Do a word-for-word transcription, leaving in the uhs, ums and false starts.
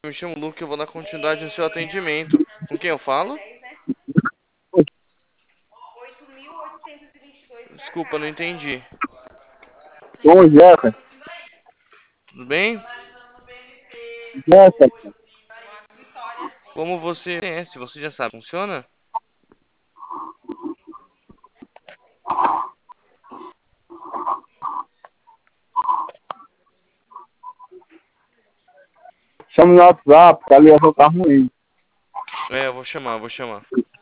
Me chamo Luke, eu vou dar continuidade no seu atendimento. Com quem eu falo? Desculpa, não entendi. Oi, Jéssica. Tudo bem? Jéssica. Como você conhece, você já sabe, funciona? Chama no WhatsApp, que a ligação tá ruim. É, eu vou chamar, vou chamar.